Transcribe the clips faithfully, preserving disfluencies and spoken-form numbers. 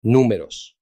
Números.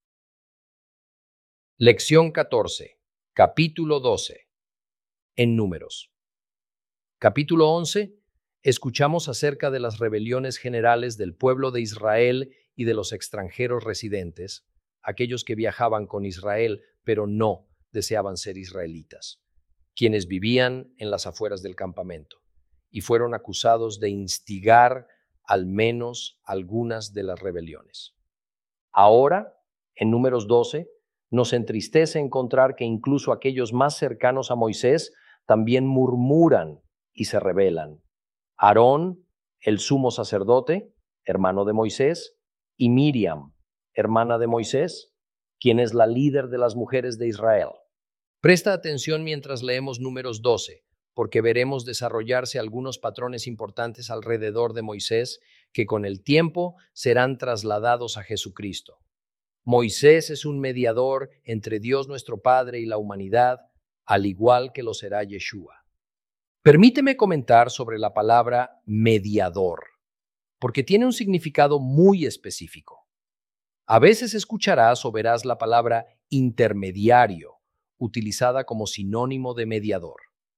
Lección catorce, capítulo doce. En Números. Capítulo once. Escuchamos acerca de las rebeliones generales del pueblo de Israel y de los extranjeros residentes, aquellos que viajaban con Israel, pero no deseaban ser israelitas, quienes vivían en las afueras del campamento, y fueron acusados de instigar al menos algunas de las rebeliones. Ahora, en Números doce, nos entristece encontrar que incluso aquellos más cercanos a Moisés también murmuran y se rebelan. Aarón, el sumo sacerdote, hermano de Moisés, y Miriam, hermana de Moisés, quien es la líder de las mujeres de Israel. Presta atención mientras leemos Números doce, porque veremos desarrollarse algunos patrones importantes alrededor de Moisés que con el tiempo serán trasladados a Jesucristo. Moisés es un mediador entre Dios nuestro Padre y la humanidad, al igual que lo será Yeshua. Permíteme comentar sobre la palabra mediador, porque tiene un significado muy específico. A veces escucharás o verás la palabra intermediario, utilizada como sinónimo de mediador.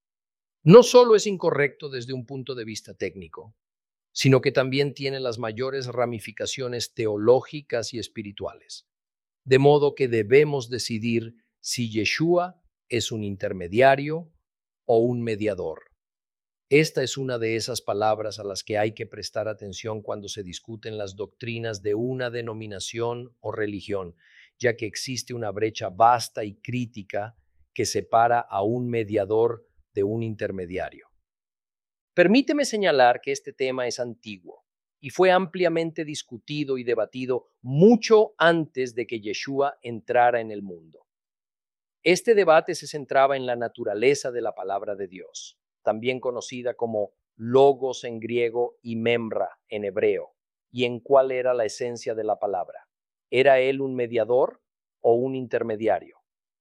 No solo es incorrecto desde un punto de vista técnico, sino que también tiene las mayores ramificaciones teológicas y espirituales. De modo que debemos decidir si Yeshua es un intermediario o un mediador. Esta es una de esas palabras a las que hay que prestar atención cuando se discuten las doctrinas de una denominación o religión, ya que existe una brecha vasta y crítica que separa a un mediador de un intermediario. Permíteme señalar que este tema es antiguo y fue ampliamente discutido y debatido mucho antes de que Yeshua entrara en el mundo. Este debate se centraba en la naturaleza de la palabra de Dios, también conocida como logos en griego y memra en hebreo, y en cuál era la esencia de la palabra. ¿Era él un mediador o un intermediario?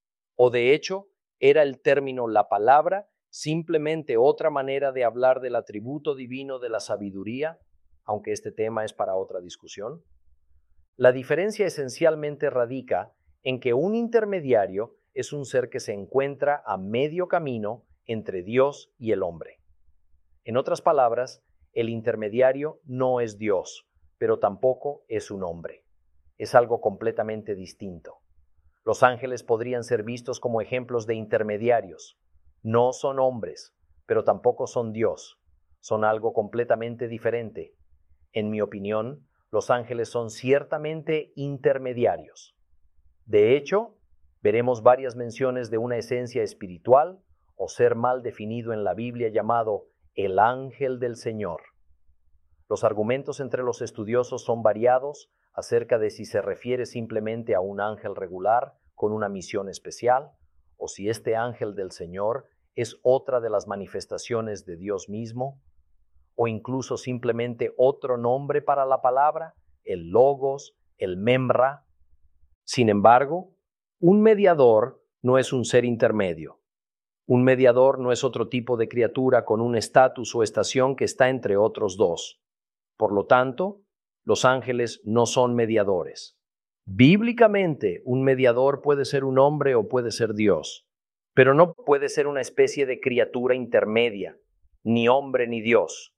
O de hecho, ¿era el término la palabra simplemente otra manera de hablar del atributo divino de la sabiduría, aunque este tema es para otra discusión? La diferencia esencialmente radica en que un intermediario es un ser que se encuentra a medio camino entre Dios y el hombre. En otras palabras, el intermediario no es Dios, pero tampoco es un hombre. Es algo completamente distinto. Los ángeles podrían ser vistos como ejemplos de intermediarios. No son hombres, pero tampoco son Dios. Son algo completamente diferente. En mi opinión, los ángeles son ciertamente intermediarios. De hecho, veremos varias menciones de una esencia espiritual o ser mal definido en la Biblia llamado el ángel del Señor. Los argumentos entre los estudiosos son variados acerca de si se refiere simplemente a un ángel regular con una misión especial o si este ángel del Señor es otra de las manifestaciones de Dios mismo o incluso simplemente otro nombre para la palabra, el logos, el memra. Sin embargo, un mediador no es un ser intermedio. Un mediador no es otro tipo de criatura con un estatus o estación que está entre otros dos. Por lo tanto, los ángeles no son mediadores. Bíblicamente, un mediador puede ser un hombre o puede ser Dios, pero no puede ser una especie de criatura intermedia, ni hombre ni Dios.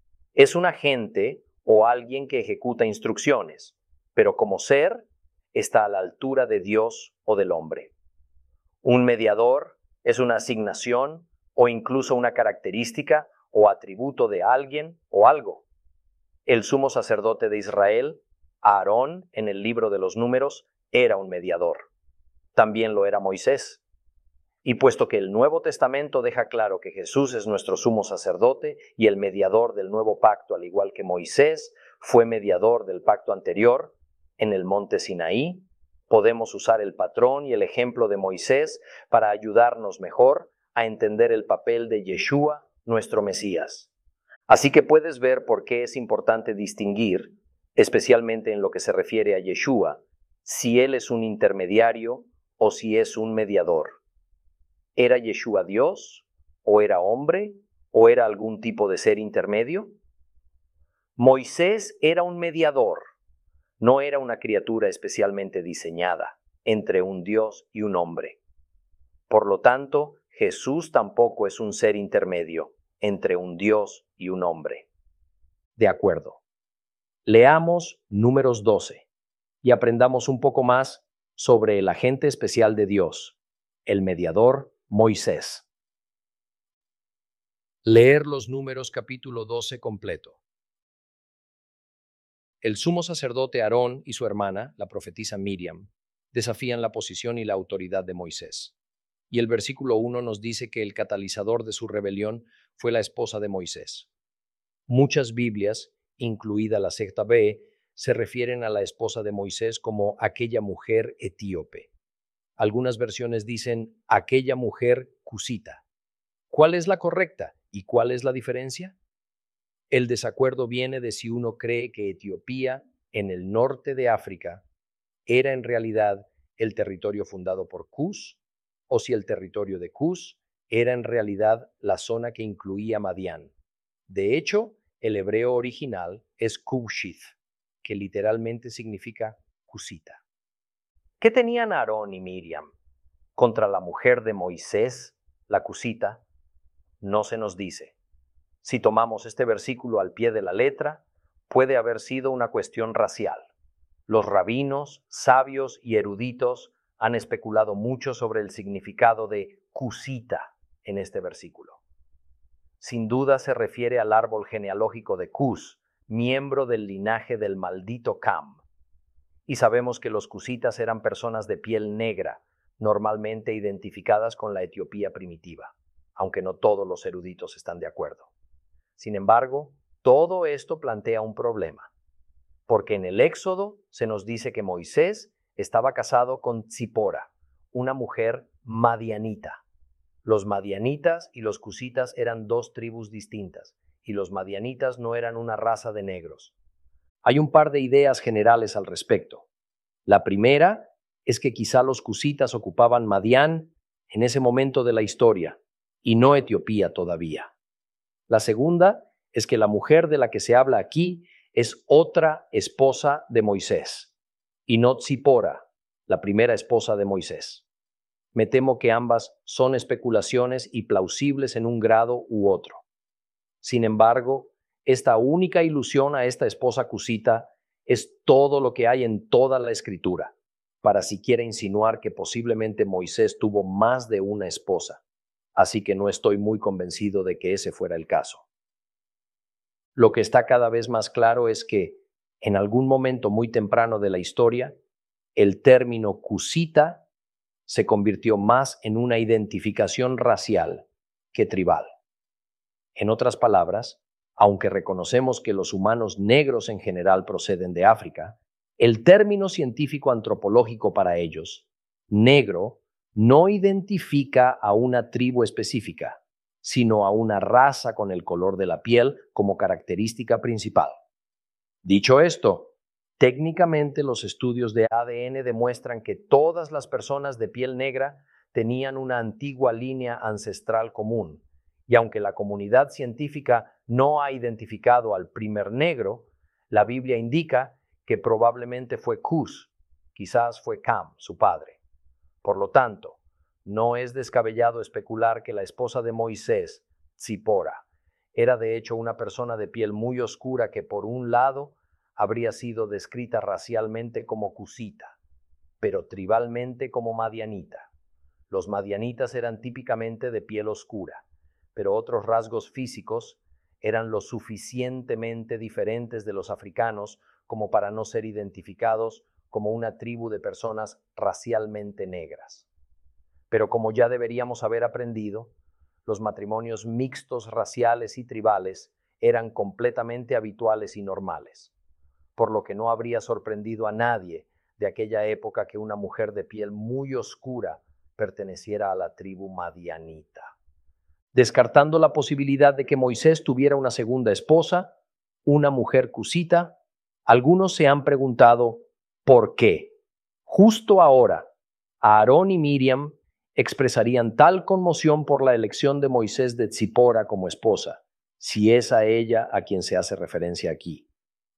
Es un agente o alguien que ejecuta instrucciones, pero como ser está a la altura de Dios o del hombre. Un mediador es una asignación o incluso una característica o atributo de alguien o algo. El sumo sacerdote de Israel, Aarón, en el libro de los Números, era un mediador. También lo era Moisés. Y puesto que el Nuevo Testamento deja claro que Jesús es nuestro sumo sacerdote y el mediador del nuevo pacto, al igual que Moisés fue mediador del pacto anterior, en el monte Sinaí, podemos usar el patrón y el ejemplo de Moisés para ayudarnos mejor a entender el papel de Yeshua, nuestro Mesías. Así que puedes ver por qué es importante distinguir, especialmente en lo que se refiere a Yeshua, si él es un intermediario o si es un mediador. ¿Era Yeshua Dios? ¿O era hombre? ¿O era algún tipo de ser intermedio? Moisés era un mediador. No era una criatura especialmente diseñada entre un Dios y un hombre. Por lo tanto, Jesús tampoco es un ser intermedio entre un Dios y un hombre. De acuerdo. Leamos Números doce y aprendamos un poco más sobre el agente especial de Dios, el mediador Moisés. Leer los Números capítulo doce completo. El sumo sacerdote Aarón y su hermana, la profetisa Miriam, desafían la posición y la autoridad de Moisés. Y el versículo uno nos dice que el catalizador de su rebelión fue la esposa de Moisés. Muchas Biblias, incluida la secta B, se refieren a la esposa de Moisés como aquella mujer etíope. Algunas versiones dicen aquella mujer cusita. ¿Cuál es la correcta y cuál es la diferencia? El desacuerdo viene de si uno cree que Etiopía, en el norte de África, era en realidad el territorio fundado por Cus, o si el territorio de Cus era en realidad la zona que incluía Madián. De hecho, el hebreo original es Cushith, que literalmente significa cusita. ¿Qué tenían Aarón y Miriam contra la mujer de Moisés, la cusita? No se nos dice. Si tomamos este versículo al pie de la letra, puede haber sido una cuestión racial. Los rabinos, sabios y eruditos han especulado mucho sobre el significado de cusita en este versículo. Sin duda se refiere al árbol genealógico de Cus, miembro del linaje del maldito Cam. Y sabemos que los cusitas eran personas de piel negra, normalmente identificadas con la Etiopía primitiva, aunque no todos los eruditos están de acuerdo. Sin embargo, todo esto plantea un problema, porque en el Éxodo se nos dice que Moisés estaba casado con Tzipora, una mujer madianita. Los madianitas y los cusitas eran dos tribus distintas, y los madianitas no eran una raza de negros. Hay un par de ideas generales al respecto. La primera es que quizá los cusitas ocupaban Madián en ese momento de la historia, y no Etiopía todavía. La segunda es que la mujer de la que se habla aquí es otra esposa de Moisés, y no Tzipora, la primera esposa de Moisés. Me temo que ambas son especulaciones y plausibles en un grado u otro. Sin embargo, esta única ilusión a esta esposa cusita es todo lo que hay en toda la Escritura, para siquiera insinuar que posiblemente Moisés tuvo más de una esposa. Así que no estoy muy convencido de que ese fuera el caso. Lo que está cada vez más claro es que, en algún momento muy temprano de la historia, el término cusita se convirtió más en una identificación racial que tribal. En otras palabras, aunque reconocemos que los humanos negros en general proceden de África, el término científico antropológico para ellos, negro, no identifica a una tribu específica, sino a una raza con el color de la piel como característica principal. Dicho esto, técnicamente los estudios de A D N demuestran que todas las personas de piel negra tenían una antigua línea ancestral común, y aunque la comunidad científica no ha identificado al primer negro, la Biblia indica que probablemente fue Cus, quizás fue Cam, su padre. Por lo tanto, no es descabellado especular que la esposa de Moisés, Tzipora, era de hecho una persona de piel muy oscura que por un lado habría sido descrita racialmente como cusita, pero tribalmente como madianita. Los madianitas eran típicamente de piel oscura, pero otros rasgos físicos eran lo suficientemente diferentes de los africanos como para no ser identificados como una tribu de personas racialmente negras. Pero como ya deberíamos haber aprendido, los matrimonios mixtos raciales y tribales eran completamente habituales y normales, por lo que no habría sorprendido a nadie de aquella época que una mujer de piel muy oscura perteneciera a la tribu madianita. Descartando la posibilidad de que Moisés tuviera una segunda esposa, una mujer cusita, algunos se han preguntado ¿por qué? Justo ahora, Aarón y Miriam expresarían tal conmoción por la elección de Moisés de Tzipora como esposa, si es a ella a quien se hace referencia aquí.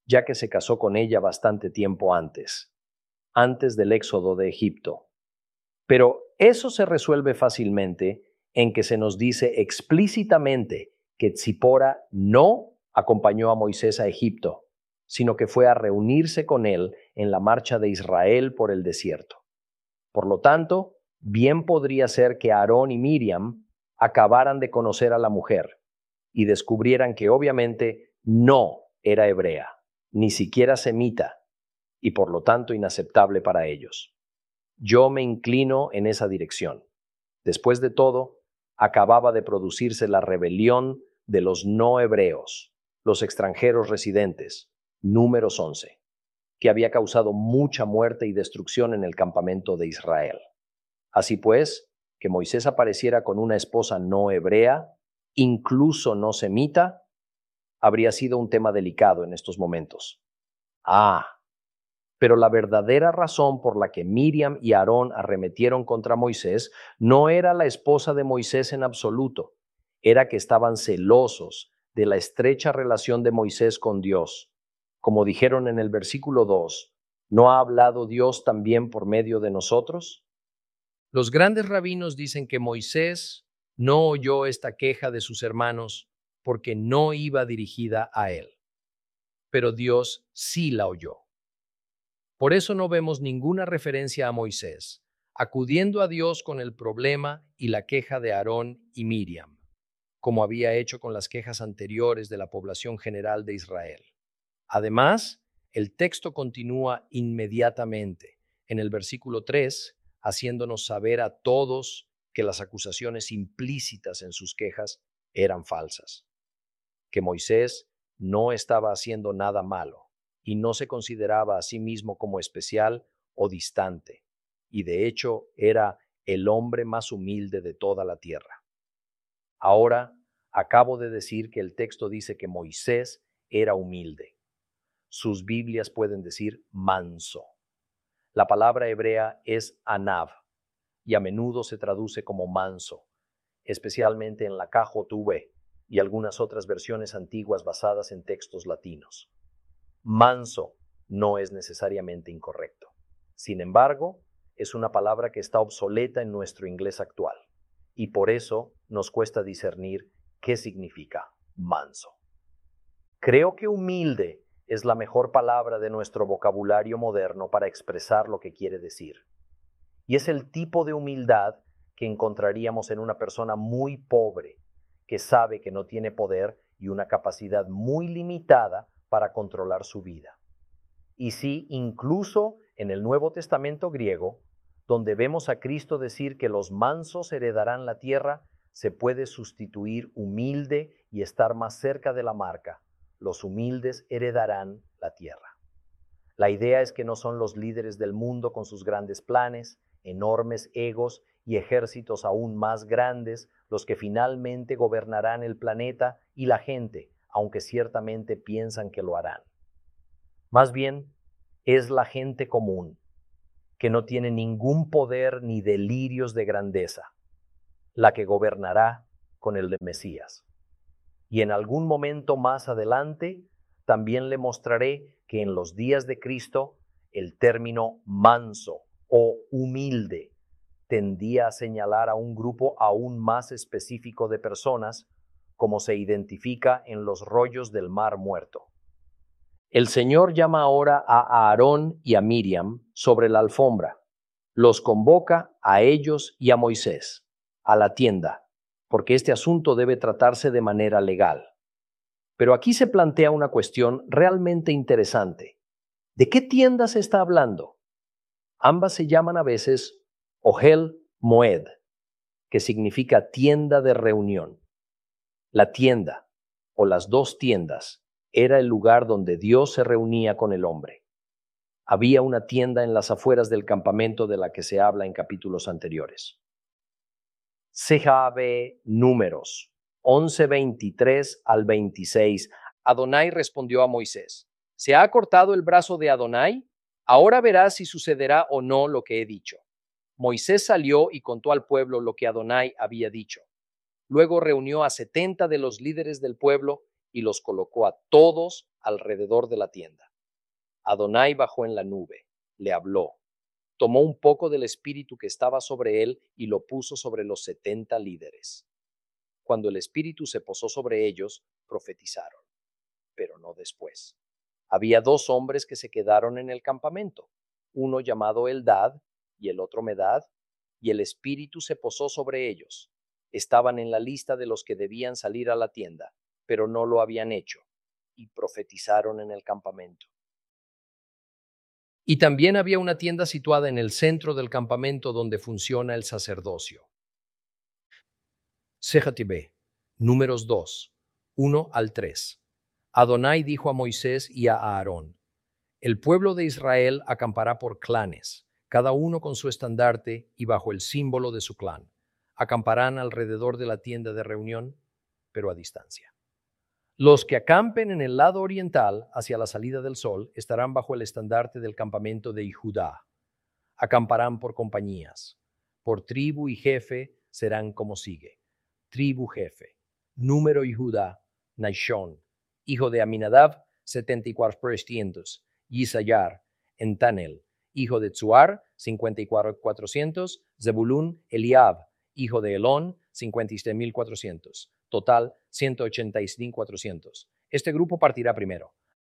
ya que se casó con ella bastante tiempo antes, antes del éxodo de Egipto. Pero eso se resuelve fácilmente en que se nos dice explícitamente que Tzipora no acompañó a Moisés a Egipto, sino que fue a reunirse con él en la marcha de Israel por el desierto. Por lo tanto, bien podría ser que Aarón y Miriam acabaran de conocer a la mujer y descubrieran que obviamente no era hebrea, ni siquiera semita, y por lo tanto inaceptable para ellos. Yo me inclino en esa dirección. Después de todo, acababa de producirse la rebelión de los no hebreos, los extranjeros residentes, números once, que había causado mucha muerte y destrucción en el campamento de Israel. Así pues, que Moisés apareciera con una esposa no hebrea, incluso no semita, habría sido un tema delicado en estos momentos. Ah, pero la verdadera razón por la que Miriam y Aarón arremetieron contra Moisés no era la esposa de Moisés en absoluto, era que estaban celosos de la estrecha relación de Moisés con Dios. Como dijeron en el versículo dos, ¿no ha hablado Dios también por medio de nosotros? Los grandes rabinos dicen que Moisés no oyó esta queja de sus hermanos porque no iba dirigida a él, pero Dios sí la oyó. Por eso no vemos ninguna referencia a Moisés, acudiendo a Dios con el problema y la queja de Aarón y Miriam, como había hecho con las quejas anteriores de la población general de Israel. Además, el texto continúa inmediatamente en el versículo tres, haciéndonos saber a todos que las acusaciones implícitas en sus quejas eran falsas, que Moisés no estaba haciendo nada malo y no se consideraba a sí mismo como especial o distante, y de hecho era el hombre más humilde de toda la tierra. Ahora, acabo de decir que el texto dice que Moisés era humilde. Sus Biblias pueden decir manso. La palabra hebrea es anav, y a menudo se traduce como manso, especialmente en la K J V y algunas otras versiones antiguas basadas en textos latinos. Manso no es necesariamente incorrecto. Sin embargo, es una palabra que está obsoleta en nuestro inglés actual, y por eso nos cuesta discernir qué significa manso. Creo que humilde es la mejor palabra de nuestro vocabulario moderno para expresar lo que quiere decir. Y es el tipo de humildad que encontraríamos en una persona muy pobre, que sabe que no tiene poder y una capacidad muy limitada para controlar su vida. Y sí, incluso en el Nuevo Testamento griego, donde vemos a Cristo decir que los mansos heredarán la tierra, se puede sustituir humilde y estar más cerca de la marca. Los humildes heredarán la tierra. La idea es que no son los líderes del mundo con sus grandes planes, enormes egos y ejércitos aún más grandes los que finalmente gobernarán el planeta y la gente, aunque ciertamente piensan que lo harán. Más bien, es la gente común, que no tiene ningún poder ni delirios de grandeza, la que gobernará con el de Mesías. Y en algún momento más adelante, también le mostraré que en los días de Cristo, el término manso o humilde tendía a señalar a un grupo aún más específico de personas, como se identifica en los rollos del Mar Muerto. El Señor llama ahora a Aarón y a Miriam sobre la alfombra. Los convoca a ellos y a Moisés, a la tienda, porque este asunto debe tratarse de manera legal. Pero aquí se plantea una cuestión realmente interesante. ¿De qué tienda se está hablando? Ambas se llaman a veces Ohel Moed, que significa tienda de reunión. La tienda, o las dos tiendas, era el lugar donde Dios se reunía con el hombre. Había una tienda en las afueras del campamento de la que se habla en capítulos anteriores. Sejabe Números once veintitrés al veintiséis. Adonai respondió a Moisés: ¿Se ha cortado el brazo de Adonai? Ahora verás si sucederá o no lo que he dicho. Moisés salió y contó al pueblo lo que Adonai había dicho. Luego reunió a setenta de los líderes del pueblo y los colocó a todos alrededor de la tienda. Adonai bajó en la nube, le habló, tomó un poco del espíritu que estaba sobre él y lo puso sobre los setenta líderes. Cuando el espíritu se posó sobre ellos, profetizaron, pero no después. Había dos hombres que se quedaron en el campamento, uno llamado Eldad y el otro Medad, y el espíritu se posó sobre ellos. Estaban en la lista de los que debían salir a la tienda, pero no lo habían hecho, y profetizaron en el campamento. Y también había una tienda situada en el centro del campamento donde funciona el sacerdocio. Sejatibé, números dos, uno al tres. Adonai dijo a Moisés y a Aarón: el pueblo de Israel acampará por clanes, cada uno con su estandarte y bajo el símbolo de su clan. Acamparán alrededor de la tienda de reunión, pero a distancia. Los que acampen en el lado oriental, hacia la salida del sol, estarán bajo el estandarte del campamento de Judá. Acamparán por compañías. Por tribu y jefe serán como sigue. Tribu jefe. Número y Judá, Naishón, hijo de Aminadab, setenta y cuatro trescientos. Yisayar, Entanel, hijo de Tsuar, cincuenta y cuatro mil cuatrocientos. Zebulún, Eliab, hijo de Elón, cincuenta y seis mil cuatrocientos. Total, ciento ochenta y cinco mil cuatrocientos. Este grupo partirá primero.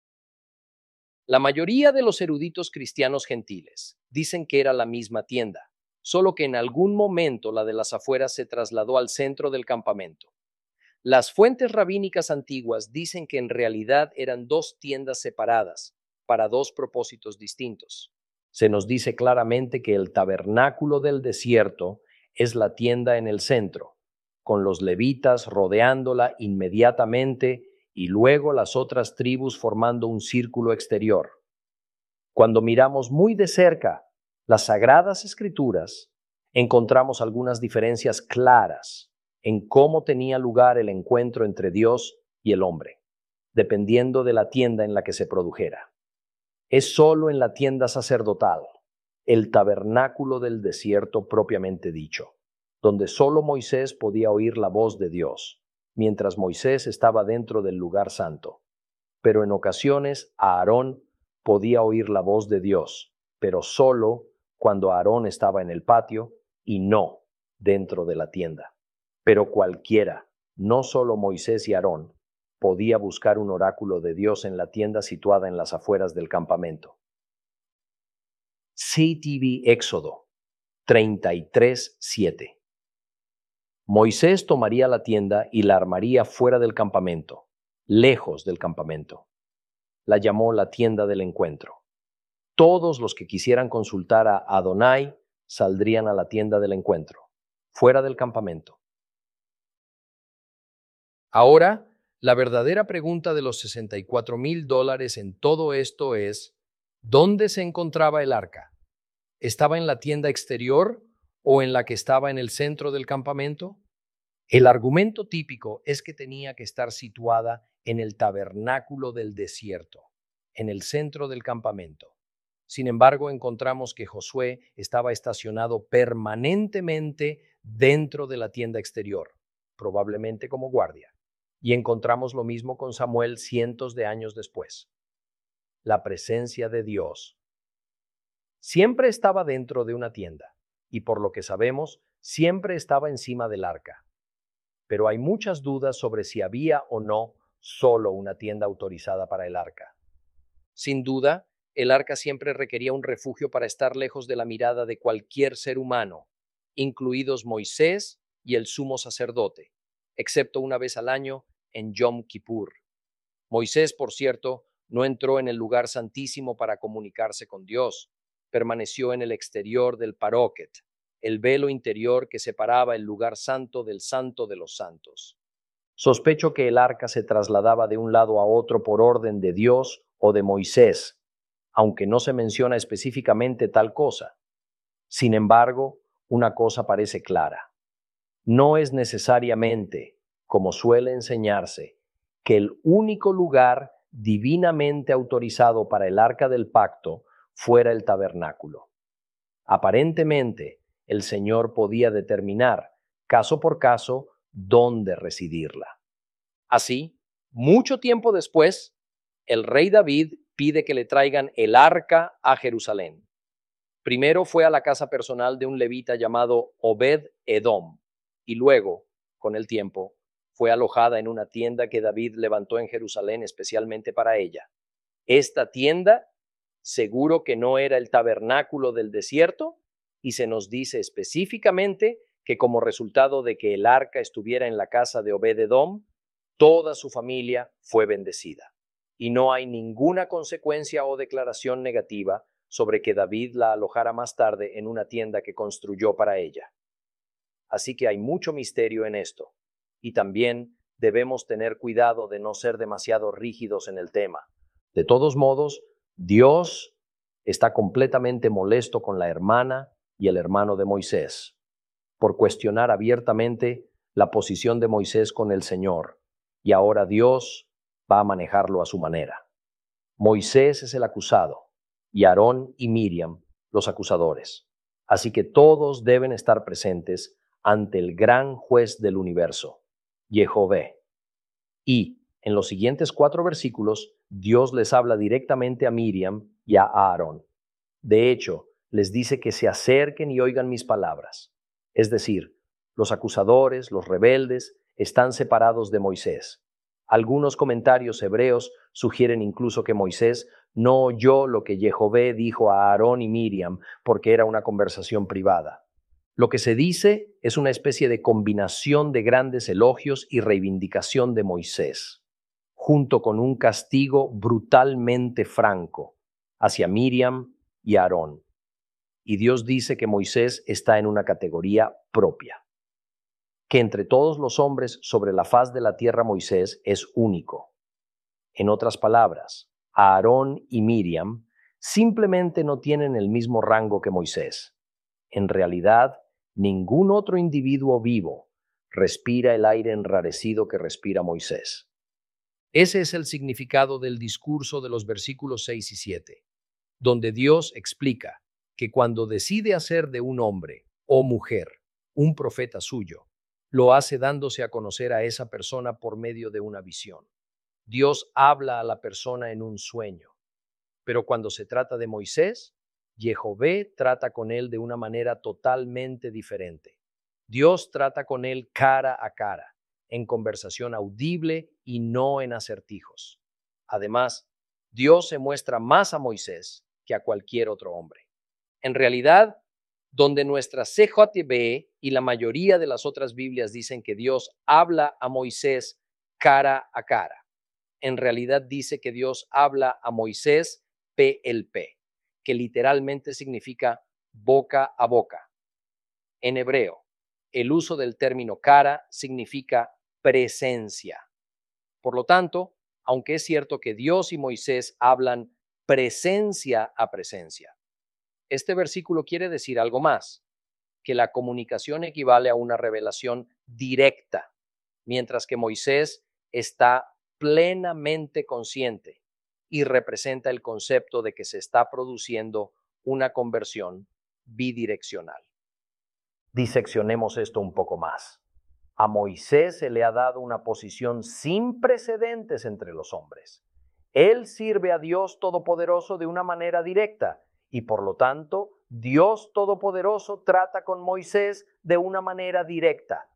La mayoría de los eruditos cristianos gentiles dicen que era la misma tienda, solo que en algún momento la de las afueras se trasladó al centro del campamento. Las fuentes rabínicas antiguas dicen que en realidad eran dos tiendas separadas, para dos propósitos distintos. Se nos dice claramente que el tabernáculo del desierto es la tienda en el centro, con los levitas rodeándola inmediatamente y luego las otras tribus formando un círculo exterior. Cuando miramos muy de cerca las Sagradas Escrituras, encontramos algunas diferencias claras en cómo tenía lugar el encuentro entre Dios y el hombre, dependiendo de la tienda en la que se produjera. Es solo en la tienda sacerdotal, el tabernáculo del desierto propiamente dicho, donde solo Moisés podía oír la voz de Dios, mientras Moisés estaba dentro del lugar santo. Pero en ocasiones Aarón podía oír la voz de Dios, pero solo cuando Aarón estaba en el patio y no dentro de la tienda. Pero cualquiera, no solo Moisés y Aarón, podía buscar un oráculo de Dios en la tienda situada en las afueras del campamento. C T V Éxodo treinta y tres siete. Moisés tomaría la tienda y la armaría fuera del campamento, lejos del campamento. La llamó la tienda del encuentro. Todos los que quisieran consultar a Adonai saldrían a la tienda del encuentro, fuera del campamento. Ahora, la verdadera pregunta de los sesenta y cuatro mil dólares en todo esto es, ¿dónde se encontraba el arca? ¿Estaba en la tienda exterior o en la que estaba en el centro del campamento? El argumento típico es que tenía que estar situada en el tabernáculo del desierto, en el centro del campamento. Sin embargo, encontramos que Josué estaba estacionado permanentemente dentro de la tienda exterior, probablemente como guardia. Y encontramos lo mismo con Samuel cientos de años después. La presencia de Dios siempre estaba dentro de una tienda, y por lo que sabemos, siempre estaba encima del arca. Pero hay muchas dudas sobre si había o no solo una tienda autorizada para el arca. Sin duda, el arca siempre requería un refugio para estar lejos de la mirada de cualquier ser humano, incluidos Moisés y el sumo sacerdote, excepto una vez al año en Yom Kippur. Moisés, por cierto, no entró en el lugar santísimo para comunicarse con Dios. Permaneció en el exterior del paróquet, el velo interior que separaba el lugar santo del santo de los santos. Sospecho que el arca se trasladaba de un lado a otro por orden de Dios o de Moisés, aunque no se menciona específicamente tal cosa. Sin embargo, una cosa parece clara. No es necesariamente, como suele enseñarse, que el único lugar divinamente autorizado para el arca del pacto fuera el tabernáculo. Aparentemente, el Señor podía determinar, caso por caso, dónde residirla. Así, mucho tiempo después, El rey David pide que le traigan el arca a Jerusalén. Primero fue a la casa personal de un levita llamado Obed-Edom y luego, con el tiempo, fue alojada en una tienda que David levantó en Jerusalén especialmente para ella. Esta tienda seguro que no era el tabernáculo del desierto, y se nos dice específicamente que como resultado de que el arca estuviera en la casa de Obed-Edom, toda su familia fue bendecida. Y no hay ninguna consecuencia o declaración negativa sobre que David la alojara más tarde en una tienda que construyó para ella. Así que hay mucho misterio en esto, y también debemos tener cuidado de no ser demasiado rígidos en el tema. De todos modos, Dios está completamente molesto con la hermana y el hermano de Moisés por cuestionar abiertamente la posición de Moisés con el Señor, y ahora Dios va a manejarlo a su manera. Moisés es el acusado y Aarón y Miriam los acusadores. Así que todos deben estar presentes ante el gran juez del universo, Jehová. Y en los siguientes cuatro versículos, Dios les habla directamente a Miriam y a Aarón. De hecho, les dice que se acerquen y oigan mis palabras. Es decir, los acusadores, los rebeldes, están separados de Moisés. Algunos comentarios hebreos sugieren incluso que Moisés no oyó lo que Jehová dijo a Aarón y Miriam porque era una conversación privada. Lo que se dice es una especie de combinación de grandes elogios y reivindicación de Moisés, junto con un castigo brutalmente franco hacia Miriam y Aarón. Y Dios dice que Moisés está en una categoría propia, que entre todos los hombres sobre la faz de la tierra Moisés es único. En otras palabras, Aarón y Miriam simplemente no tienen el mismo rango que Moisés. En realidad, ningún otro individuo vivo respira el aire enrarecido que respira Moisés. Ese es el significado del discurso de los versículos seis y siete, donde Dios explica que cuando decide hacer de un hombre o mujer un profeta suyo, lo hace dándose a conocer a esa persona por medio de una visión. Dios habla a la persona en un sueño, pero cuando se trata de Moisés, Jehová trata con él de una manera totalmente diferente. Dios trata con él cara a cara, en conversación audible y no en acertijos. Además, Dios se muestra más a Moisés que a cualquier otro hombre. En realidad, donde nuestra C J B y la mayoría de las otras Biblias dicen que Dios habla a Moisés cara a cara, en realidad dice que Dios habla a Moisés P L P, que literalmente significa boca a boca. En hebreo, el uso del término cara significa presencia. Por lo tanto, aunque es cierto que Dios y Moisés hablan presencia a presencia, este versículo quiere decir algo más, que la comunicación equivale a una revelación directa, mientras que Moisés está plenamente consciente y representa el concepto de que se está produciendo una conversión bidireccional. Diseccionemos esto un poco más. A Moisés se le ha dado una posición sin precedentes entre los hombres. Él sirve a Dios Todopoderoso de una manera directa y por lo tanto Dios Todopoderoso trata con Moisés de una manera directa.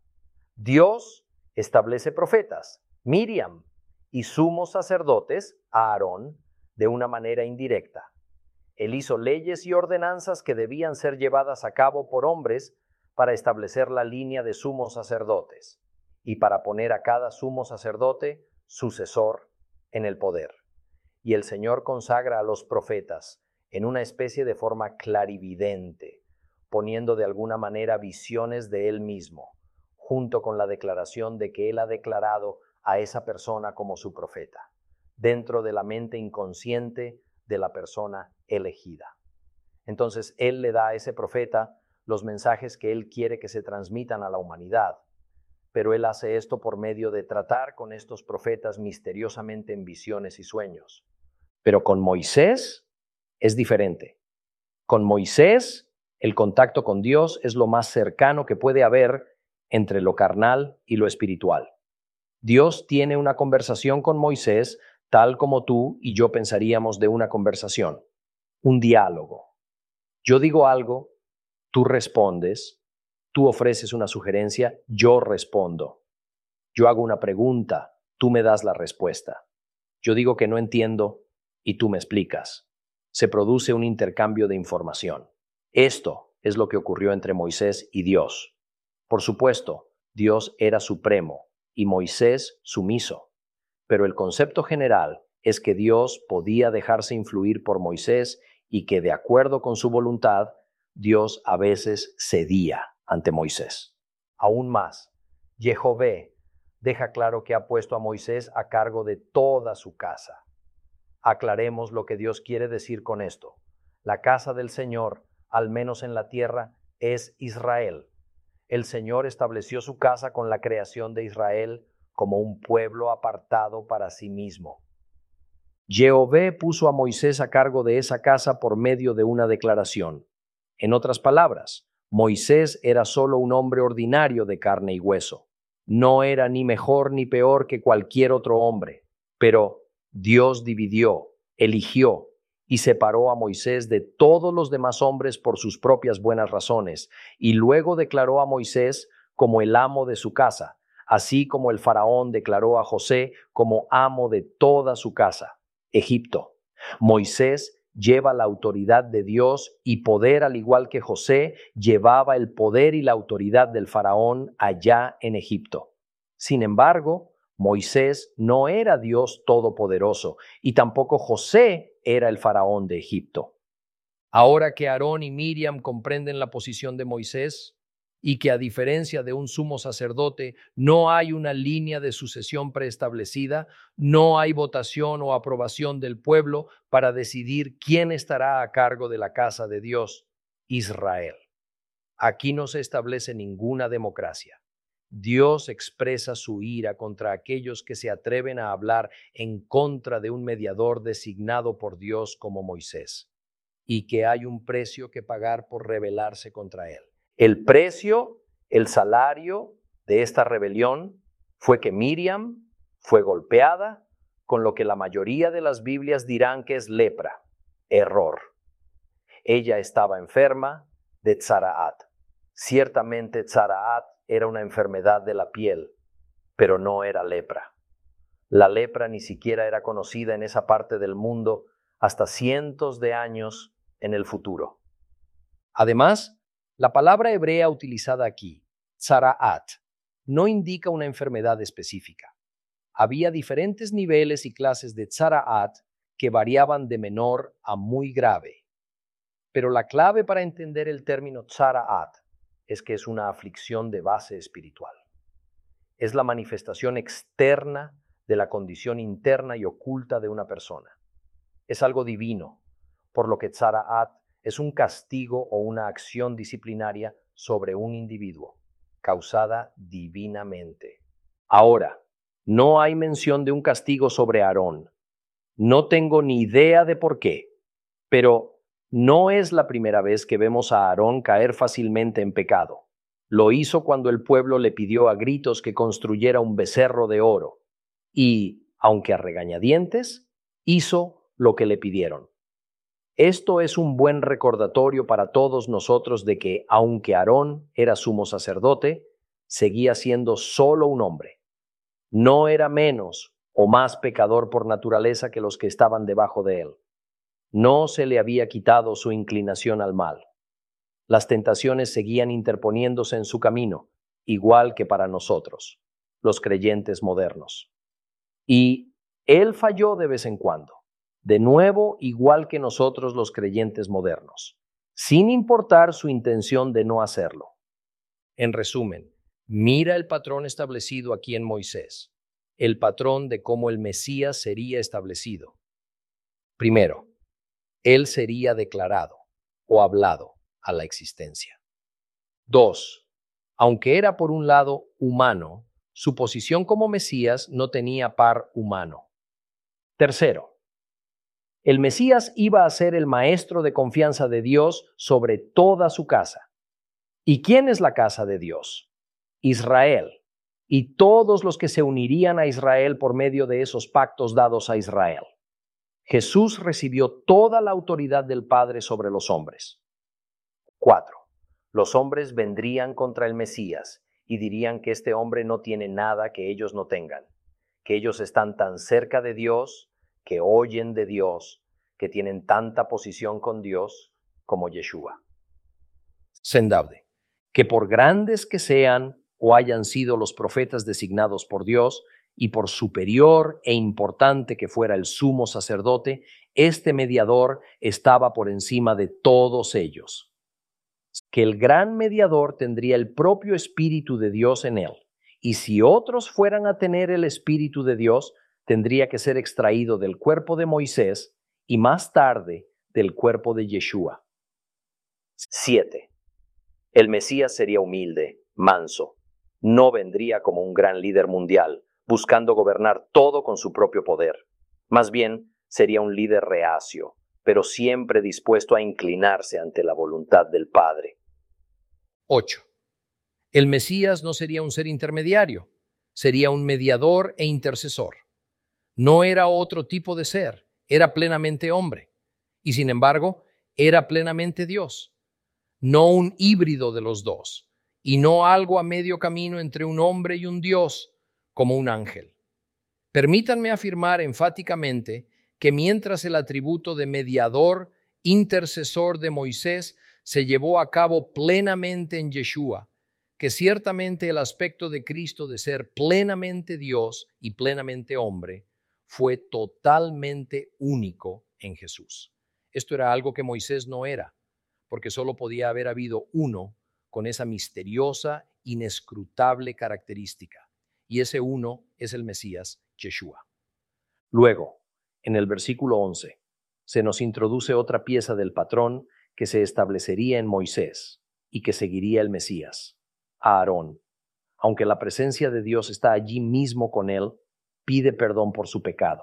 Dios establece profetas, Miriam, y sumos sacerdotes, Aarón, de una manera indirecta. Él hizo leyes y ordenanzas que debían ser llevadas a cabo por hombres para establecer la línea de sumos sacerdotes y para poner a cada sumo sacerdote sucesor en el poder. Y el Señor consagra a los profetas en una especie de forma clarividente, poniendo de alguna manera visiones de Él mismo, junto con la declaración de que Él ha declarado a esa persona como su profeta, dentro de la mente inconsciente de la persona elegida. Entonces, Él le da a ese profeta los mensajes que Él quiere que se transmitan a la humanidad, pero Él hace esto por medio de tratar con estos profetas misteriosamente en visiones y sueños. Pero con Moisés es diferente. Con Moisés, el contacto con Dios es lo más cercano que puede haber entre lo carnal y lo espiritual. Dios tiene una conversación con Moisés tal como tú y yo pensaríamos de una conversación, un diálogo. Yo digo algo, tú respondes, tú ofreces una sugerencia, yo respondo. Yo hago una pregunta, tú me das la respuesta. Yo digo que no entiendo y tú me explicas. Se produce un intercambio de información. Esto es lo que ocurrió entre Moisés y Dios. Por supuesto, Dios era supremo y Moisés sumiso, pero el concepto general es que Dios podía dejarse influir por Moisés y que, de acuerdo con su voluntad, Dios a veces cedía ante Moisés. Aún más, Jehová deja claro que ha puesto a Moisés a cargo de toda su casa. Aclaremos lo que Dios quiere decir con esto. La casa del Señor, al menos en la tierra, es Israel. El Señor estableció su casa con la creación de Israel como un pueblo apartado para sí mismo. Jehová puso a Moisés a cargo de esa casa por medio de una declaración. En otras palabras, Moisés era solo un hombre ordinario de carne y hueso. No era ni mejor ni peor que cualquier otro hombre, pero Dios dividió, eligió y separó a Moisés de todos los demás hombres por sus propias buenas razones, y luego declaró a Moisés como el amo de su casa, así como el faraón declaró a José como amo de toda su casa, Egipto. Moisés lleva la autoridad de Dios y poder, al igual que José llevaba el poder y la autoridad del faraón allá en Egipto. Sin embargo, Moisés no era Dios todopoderoso y tampoco José era el faraón de Egipto. Ahora que Aarón y Miriam comprenden la posición de Moisés y que, a diferencia de un sumo sacerdote, no hay una línea de sucesión preestablecida, no hay votación o aprobación del pueblo para decidir quién estará a cargo de la casa de Dios, Israel. Aquí no se establece ninguna democracia. Dios expresa su ira contra aquellos que se atreven a hablar en contra de un mediador designado por Dios como Moisés, y que hay un precio que pagar por rebelarse contra él. El precio, el salario de esta rebelión fue que Miriam fue golpeada con lo que la mayoría de las Biblias dirán que es lepra, error. Ella estaba enferma de tzaraat. Ciertamente tzaraat era una enfermedad de la piel, pero no era lepra. La lepra ni siquiera era conocida en esa parte del mundo hasta cientos de años en el futuro. Además, la palabra hebrea utilizada aquí, tzaraat, no indica una enfermedad específica. Había diferentes niveles y clases de tzaraat que variaban de menor a muy grave. Pero la clave para entender el término tzaraat es que es una aflicción de base espiritual. Es la manifestación externa de la condición interna y oculta de una persona. Es algo divino, por lo que tzaraat es un castigo o una acción disciplinaria sobre un individuo, causada divinamente. Ahora, no hay mención de un castigo sobre Aarón. No tengo ni idea de por qué, pero no es la primera vez que vemos a Aarón caer fácilmente en pecado. Lo hizo cuando el pueblo le pidió a gritos que construyera un becerro de oro y, aunque a regañadientes, hizo lo que le pidieron. Esto es un buen recordatorio para todos nosotros de que, aunque Aarón era sumo sacerdote, seguía siendo solo un hombre. No era menos o más pecador por naturaleza que los que estaban debajo de él. No se le había quitado su inclinación al mal. Las tentaciones seguían interponiéndose en su camino, igual que para nosotros, los creyentes modernos. Y él falló de vez en cuando, de nuevo igual que nosotros los creyentes modernos, sin importar su intención de no hacerlo. En resumen, mira el patrón establecido aquí en Moisés, el patrón de cómo el Mesías sería establecido. Primero, él sería declarado o hablado a la existencia. Dos, aunque era por un lado humano, su posición como Mesías no tenía par humano. Tercero, el Mesías iba a ser el maestro de confianza de Dios sobre toda su casa. ¿Y quién es la casa de Dios? Israel. y todos los que se unirían a Israel por medio de esos pactos dados a Israel. Jesús recibió toda la autoridad del Padre sobre los hombres. cuatro. Los hombres vendrían contra el Mesías y dirían que este hombre no tiene nada que ellos no tengan, que ellos están tan cerca de Dios, que oyen de Dios, que tienen tanta posición con Dios como Yeshua. Sendabde, que por grandes que sean o hayan sido los profetas designados por Dios, y por superior e importante que fuera el sumo sacerdote, este mediador estaba por encima de todos ellos. Que el gran mediador tendría el propio Espíritu de Dios en él, y si otros fueran a tener el Espíritu de Dios, tendría que ser extraído del cuerpo de Moisés y más tarde del cuerpo de Yeshua. siete. El Mesías sería humilde, manso. No vendría como un gran líder mundial, buscando gobernar todo con su propio poder. Más bien, sería un líder reacio, pero siempre dispuesto a inclinarse ante la voluntad del Padre. ocho. El Mesías no sería un ser intermediario, sería un mediador e intercesor. No era otro tipo de ser, era plenamente hombre, y sin embargo, era plenamente Dios. No un híbrido de los dos, y no algo a medio camino entre un hombre y un Dios, como un ángel. Permítanme afirmar enfáticamente que mientras el atributo de mediador, intercesor de Moisés se llevó a cabo plenamente en Yeshua, que ciertamente el aspecto de Cristo de ser plenamente Dios y plenamente hombre fue totalmente único en Jesús. Esto era algo que Moisés no era, porque solo podía haber habido uno con esa misteriosa, inescrutable característica, y ese uno es el Mesías, Yeshua. Luego, en el versículo once, se nos introduce otra pieza del patrón que se establecería en Moisés y que seguiría el Mesías, Aarón. Aunque la presencia de Dios está allí mismo con él, pide perdón por su pecado.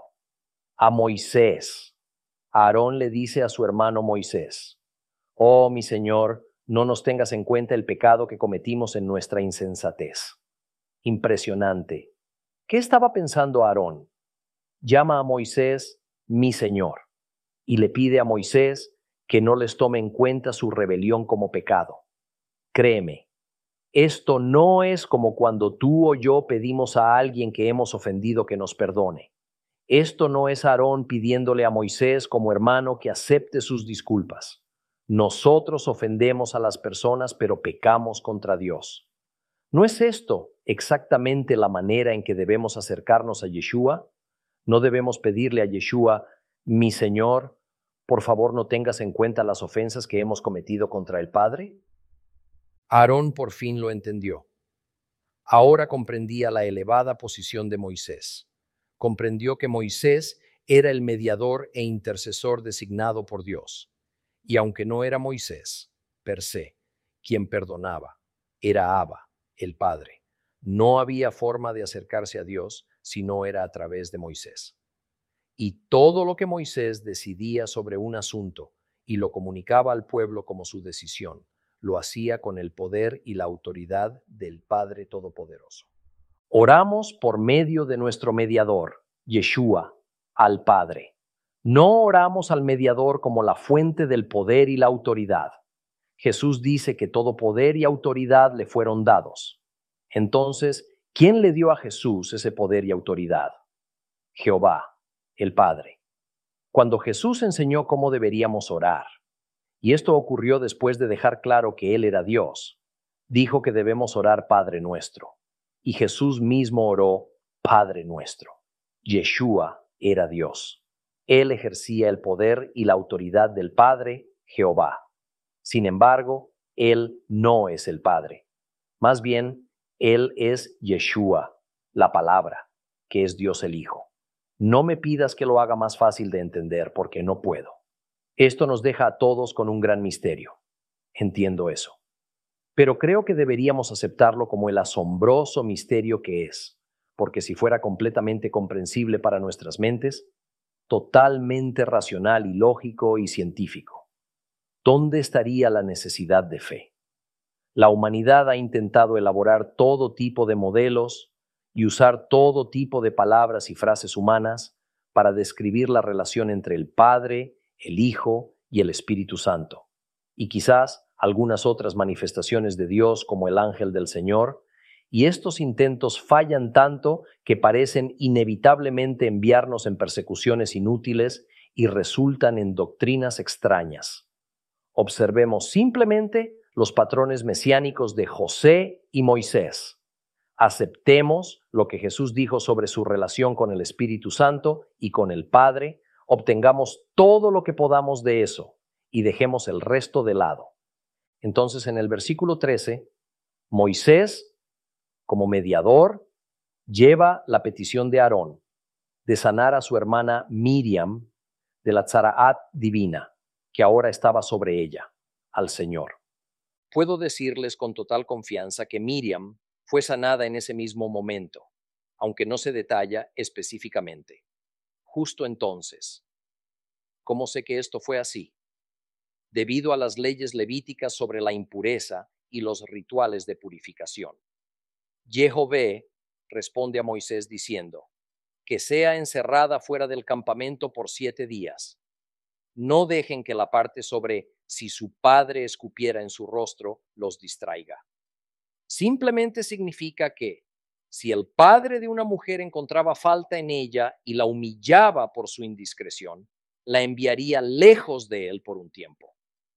A Moisés, Aarón le dice a su hermano Moisés: «Oh, mi Señor, no nos tengas en cuenta el pecado que cometimos en nuestra insensatez». Impresionante. ¿Qué estaba pensando Aarón? Llama a Moisés mi Señor y le pide a Moisés que no les tome en cuenta su rebelión como pecado. Créeme, esto no es como cuando tú o yo pedimos a alguien que hemos ofendido que nos perdone. Esto no es Aarón pidiéndole a Moisés como hermano que acepte sus disculpas. Nosotros ofendemos a las personas, pero pecamos contra Dios. ¿No es esto exactamente la manera en que debemos acercarnos a Yeshua? ¿No debemos pedirle a Yeshua: mi Señor, por favor no tengas en cuenta las ofensas que hemos cometido contra el Padre? Aarón por fin lo entendió. Ahora comprendía la elevada posición de Moisés. Comprendió que Moisés era el mediador e intercesor designado por Dios. Y aunque no era Moisés, per se, quien perdonaba, era Abba, el Padre. No había forma de acercarse a Dios si no era a través de Moisés. Y todo lo que Moisés decidía sobre un asunto y lo comunicaba al pueblo como su decisión, lo hacía con el poder y la autoridad del Padre Todopoderoso. Oramos por medio de nuestro mediador, Yeshua, al Padre. No oramos al mediador como la fuente del poder y la autoridad. Jesús dice que todo poder y autoridad le fueron dados. Entonces, ¿quién le dio a Jesús ese poder y autoridad? Jehová, el Padre. Cuando Jesús enseñó cómo deberíamos orar, y esto ocurrió después de dejar claro que Él era Dios, dijo que debemos orar Padre nuestro. Y Jesús mismo oró Padre nuestro. Yeshua era Dios. Él ejercía el poder y la autoridad del Padre, Jehová. Sin embargo, Él no es el Padre. Más bien, Él es Yeshua, la palabra, que es Dios el Hijo. No me pidas que lo haga más fácil de entender, porque no puedo. Esto nos deja a todos con un gran misterio. Entiendo eso. Pero creo que deberíamos aceptarlo como el asombroso misterio que es, porque si fuera completamente comprensible para nuestras mentes, totalmente racional y lógico y científico, ¿dónde estaría la necesidad de fe? La humanidad ha intentado elaborar todo tipo de modelos, y usar todo tipo de palabras y frases humanas para describir la relación entre el Padre, el Hijo y el Espíritu Santo, y quizás algunas otras manifestaciones de Dios como el ángel del Señor, y estos intentos fallan tanto que parecen inevitablemente enviarnos en persecuciones inútiles y resultan en doctrinas extrañas. Observemos simplemente los patrones mesiánicos de José y Moisés. Aceptemos lo que Jesús dijo sobre su relación con el Espíritu Santo y con el Padre, obtengamos todo lo que podamos de eso y dejemos el resto de lado. Entonces, en el versículo trece, Moisés, como mediador, lleva la petición de Aarón de sanar a su hermana Miriam de la tzaraat divina, que ahora estaba sobre ella, al Señor. Puedo decirles con total confianza que Miriam fue sanada en ese mismo momento, aunque no se detalla específicamente. Justo entonces. ¿Cómo sé que esto fue así? Debido a las leyes levíticas sobre la impureza y los rituales de purificación. Jehová responde a Moisés diciendo, que sea encerrada fuera del campamento por siete días. No dejen que la parte sobre si su padre escupiera en su rostro los distraiga. Simplemente significa que, si el padre de una mujer encontraba falta en ella y la humillaba por su indiscreción, la enviaría lejos de él por un tiempo.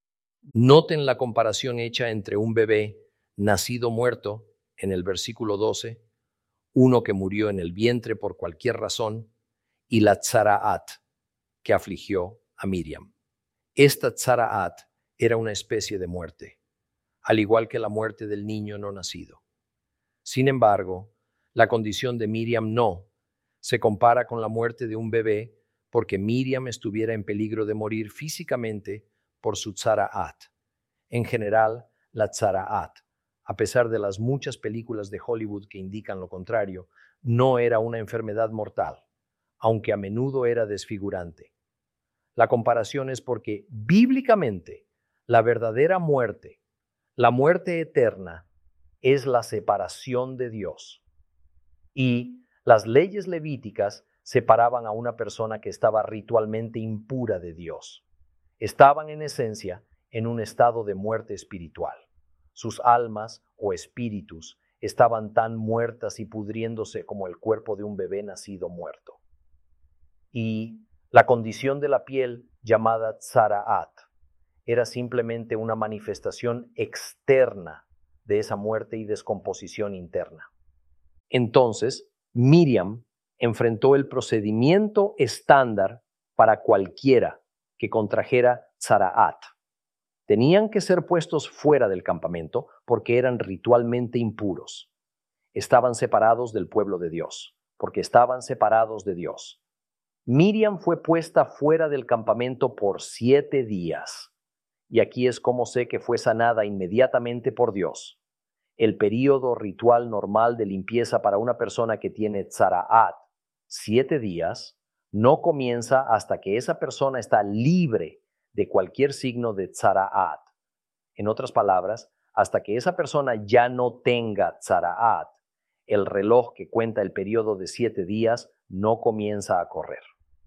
Noten la comparación hecha entre un bebé nacido muerto, en el versículo doce, uno que murió en el vientre por cualquier razón, y la tzaraat, que afligió a Miriam. Esta tzaraat era una especie de muerte, al igual que la muerte del niño no nacido. Sin embargo, la condición de Miriam no se compara con la muerte de un bebé porque Miriam estuviera en peligro de morir físicamente por su tzaraat. En general, la tzaraat, a pesar de las muchas películas de Hollywood que indican lo contrario, no era una enfermedad mortal, aunque a menudo era desfigurante. La comparación es porque bíblicamente la verdadera muerte, la muerte eterna, es la separación de Dios. Y las leyes levíticas separaban a una persona que estaba ritualmente impura de Dios. Estaban en esencia en un estado de muerte espiritual. Sus almas o espíritus estaban tan muertas y pudriéndose como el cuerpo de un bebé nacido muerto. Y la condición de la piel, llamada tzaraat, era simplemente una manifestación externa de esa muerte y descomposición interna. Entonces, Miriam enfrentó el procedimiento estándar para cualquiera que contrajera tzaraat. Tenían que ser puestos fuera del campamento porque eran ritualmente impuros. Estaban separados del pueblo de Dios, porque estaban separados de Dios. Miriam fue puesta fuera del campamento por siete días. Y aquí es como sé que fue sanada inmediatamente por Dios. El período ritual normal de limpieza para una persona que tiene tzaraat, siete días, no comienza hasta que esa persona está libre de cualquier signo de tzaraat. En otras palabras, hasta que esa persona ya no tenga tzaraat, el reloj que cuenta el período de siete días no comienza a correr.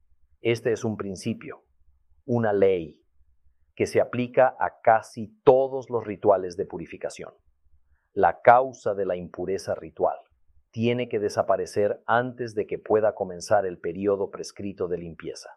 Este es un principio, una ley, que se aplica a casi todos los rituales de purificación. La causa de la impureza ritual tiene que desaparecer antes de que pueda comenzar el período prescrito de limpieza.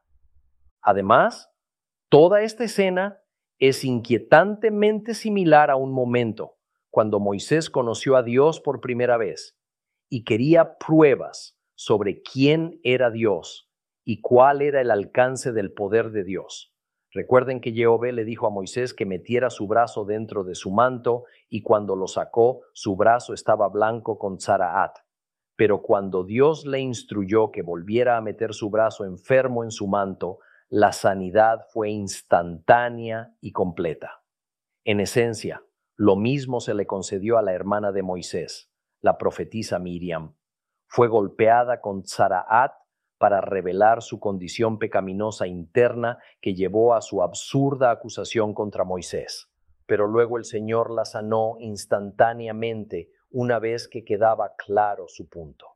Además, toda esta escena es inquietantemente similar a un momento cuando Moisés conoció a Dios por primera vez y quería pruebas sobre quién era Dios y cuál era el alcance del poder de Dios. Recuerden que Jehová le dijo a Moisés que metiera su brazo dentro de su manto y cuando lo sacó, su brazo estaba blanco con tzaraat. Pero cuando Dios le instruyó que volviera a meter su brazo enfermo en su manto, la sanidad fue instantánea y completa. En esencia, lo mismo se le concedió a la hermana de Moisés, la profetisa Miriam. Fue golpeada con tzaraat para revelar su condición pecaminosa interna que llevó a su absurda acusación contra Moisés. Pero luego el Señor la sanó instantáneamente una vez que quedaba claro su punto.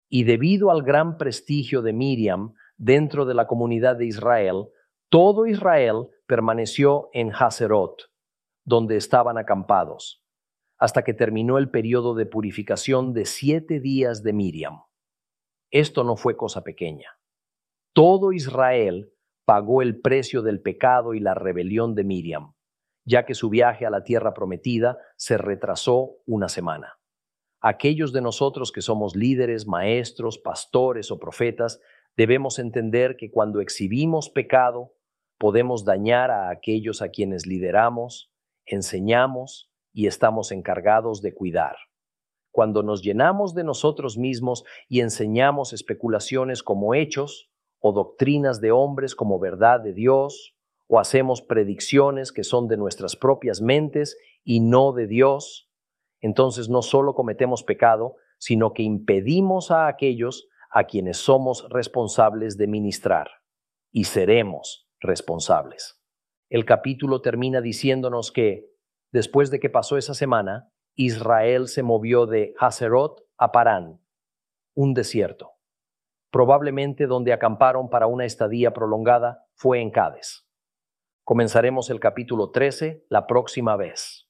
Y debido al gran prestigio de Miriam dentro de la comunidad de Israel, todo Israel permaneció en Hazerot, donde estaban acampados, hasta que terminó el periodo de purificación de siete días de Miriam. Esto no fue cosa pequeña. Todo Israel pagó el precio del pecado y la rebelión de Miriam, ya que su viaje a la tierra prometida se retrasó una semana. Aquellos de nosotros que somos líderes, maestros, pastores o profetas, debemos entender que cuando exhibimos pecado, podemos dañar a aquellos a quienes lideramos, enseñamos y estamos encargados de cuidar. Cuando nos llenamos de nosotros mismos y enseñamos especulaciones como hechos, o doctrinas de hombres como verdad de Dios, o hacemos predicciones que son de nuestras propias mentes y no de Dios, entonces no solo cometemos pecado, sino que impedimos a aquellos a quienes somos responsables de ministrar, y seremos responsables. El capítulo termina diciéndonos que, después de que pasó esa semana, Israel se movió de Hazerot a Parán, un desierto. Probablemente donde acamparon para una estadía prolongada fue en Cades. Comenzaremos el capítulo trece la próxima vez.